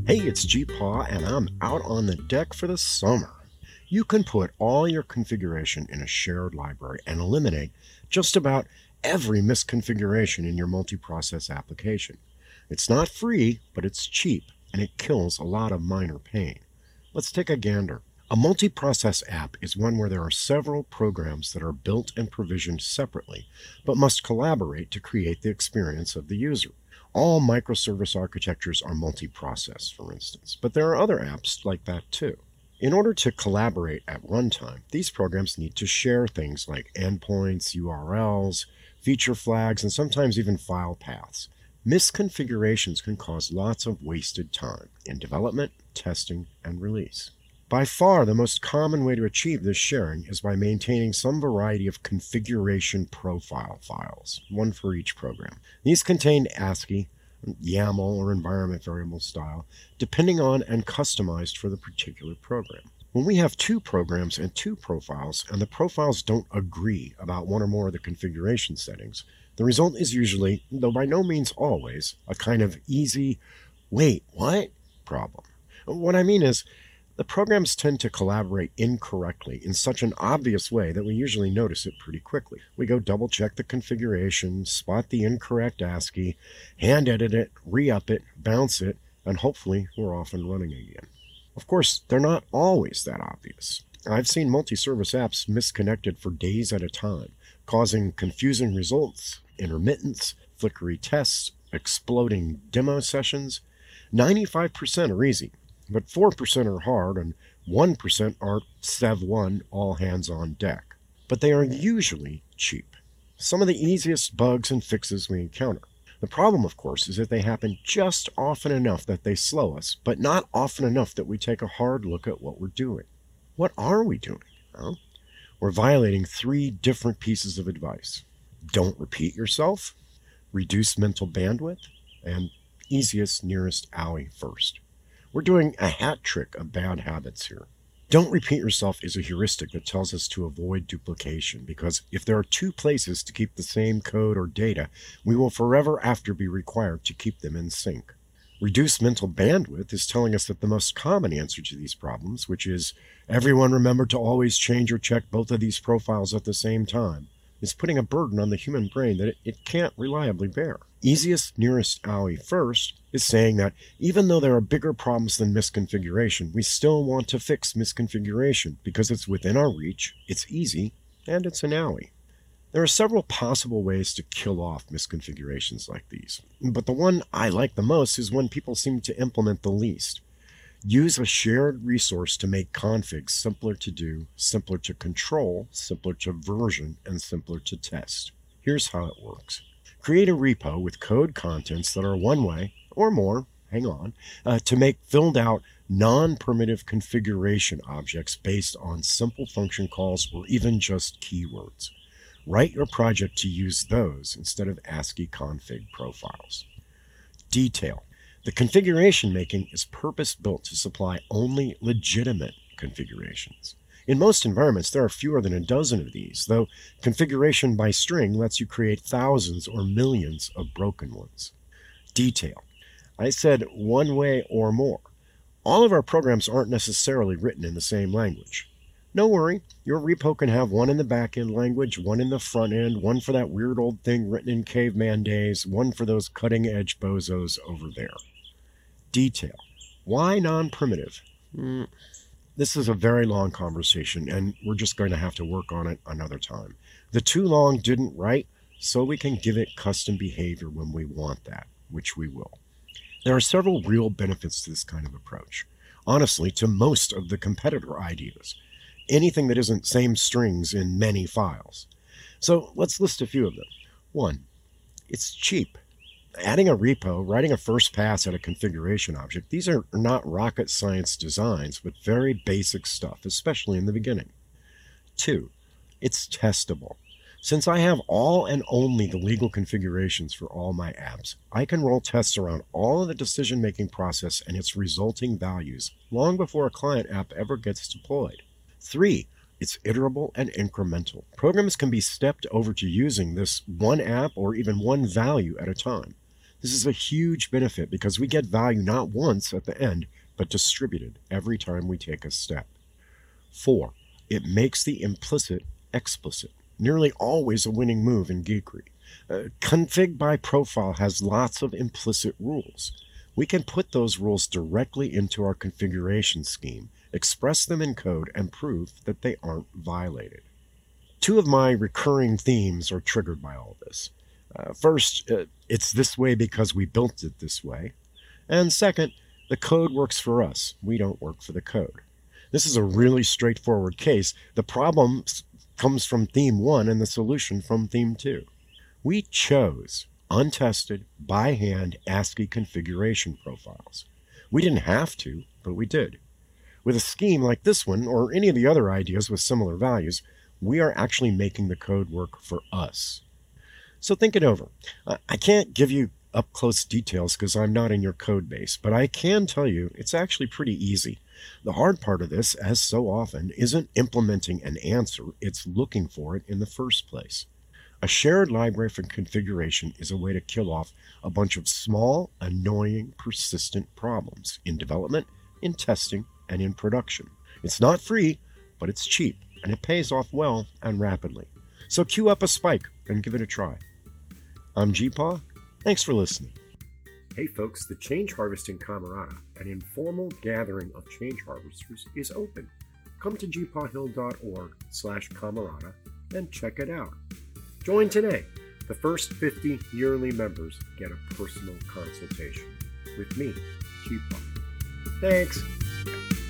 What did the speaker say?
Hey, it's GPaw, and I'm out on the deck for the summer. You can put all your configuration in a shared library and eliminate just about every misconfiguration in your multiprocess application. It's not free, but it's cheap, and it kills a lot of minor pain. Let's take a gander. A multiprocess app is one where there are several programs that are built and provisioned separately, but must collaborate to create the experience of the user. All microservice architectures are multi-process, for instance, but there are other apps like that too. In order to collaborate at runtime, these programs need to share things like endpoints, URLs, feature flags, and sometimes even file paths. Misconfigurations can cause lots of wasted time in development, testing, and release. By far, the most common way to achieve this sharing is by maintaining some variety of configuration profile files, one for each program. These contain ASCII, YAML, or environment variable style, depending on and customized for the particular program. When we have two programs and two profiles, and the profiles don't agree about one or more of the configuration settings, the result is usually, though by no means always, a kind of easy, wait, what? Problem. What I mean is, the programs tend to collaborate incorrectly in such an obvious way that we usually notice it pretty quickly. We go double check the configuration, spot the incorrect ASCII, hand edit it, re-up it, bounce it, and hopefully we're off and running again. Of course, they're not always that obvious. I've seen multi-service apps misconnected for days at a time, causing confusing results, intermittence, flickery tests, exploding demo sessions. 95% are easy, but 4% are hard and 1% are Sev 1 all hands on deck. But they are usually cheap. Some of the easiest bugs and fixes we encounter. The problem, of course, is that they happen just often enough that they slow us, but not often enough that we take a hard look at what we're doing. What are we doing? Well, we're violating three different pieces of advice. Don't repeat yourself, reduce mental bandwidth, and easiest nearest owie first. We're doing a hat trick of bad habits here. Don't repeat yourself is a heuristic that tells us to avoid duplication, because if there are two places to keep the same code or data, we will forever after be required to keep them in sync. Reduce mental bandwidth is telling us that the most common answer to these problems, which is everyone remember to always change or check both of these profiles at the same time, is putting a burden on the human brain that it can't reliably bear. Easiest nearest owie first is saying that even though there are bigger problems than misconfiguration, we still want to fix misconfiguration because it's within our reach, it's easy, and it's an owie. There are several possible ways to kill off misconfigurations like these, but the one I like the most is when people seem to implement the least. Use a shared resource to make configs simpler to do, simpler to control, simpler to version, and simpler to test. Here's how it works. Create a repo with code contents that are one way, or more, to make filled out non-primitive configuration objects based on simple function calls or even just keywords. Write your project to use those instead of ASCII config profiles. Detail. The configuration making is purpose-built to supply only legitimate configurations. In most environments, there are fewer than a dozen of these, though configuration by string lets you create thousands or millions of broken ones. Detail. I said one way or more. All of our programs aren't necessarily written in the same language. No worry, your repo can have one in the back-end language, one in the front end, one for that weird old thing written in caveman days, one for those cutting-edge bozos over there. Detail. Why non-primitive? This is a very long conversation, and we're just going to have to work on it another time. The too long didn't write, so we can give it custom behavior when we want that, which we will. There are several real benefits to this kind of approach. Honestly, to most of the competitor ideas. Anything that isn't same strings in many files. So let's list a few of them. 1. It's cheap. Adding a repo, writing a first pass at a configuration object, these are not rocket science designs, but very basic stuff, especially in the beginning. 2. It's testable. Since I have all and only the legal configurations for all my apps, I can roll tests around all of the decision-making process and its resulting values long before a client app ever gets deployed. 3. It's iterable and incremental. Programs can be stepped over to using this one app or even one value at a time. This is a huge benefit because we get value not once at the end, but distributed every time we take a step. 4. It makes the implicit explicit, nearly always a winning move in geekery. Config by profile has lots of implicit rules. We can put those rules directly into our configuration scheme, express them in code, and prove that they aren't violated. 2 of my recurring themes are triggered by all this. First, it's this way because we built it this way. And second, the code works for us. We don't work for the code. This is a really straightforward case. The problem comes from theme 1 and the solution from theme 2. We chose untested, by hand ASCII configuration profiles. We didn't have to, but we did. With a scheme like this one, or any of the other ideas with similar values, we are actually making the code work for us. So think it over. I can't give you up-close details because I'm not in your code base, but I can tell you it's actually pretty easy. The hard part of this, as so often, isn't implementing an answer, it's looking for it in the first place. A shared library for configuration is a way to kill off a bunch of small, annoying, persistent problems in development, in testing, and in production. It's not free, but it's cheap, and it pays off well and rapidly. So queue up a spike and give it a try. I'm GPaw. Thanks for listening. Hey folks, the Change Harvesting Camerata, an informal gathering of change harvesters, is open. Come to gpawhill.org/camerata and check it out. Join today. The first 50 yearly members get a personal consultation with me, GPaw. Thanks.